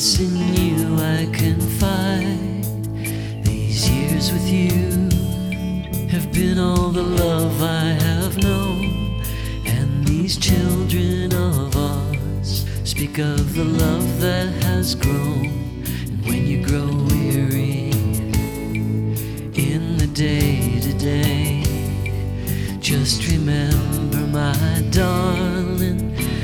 It's in you I confide. These years with you have been all the love I have known, and these children of ours speak of the love that has grown. And when you grow weary in the day-to-day, just remember, my darling,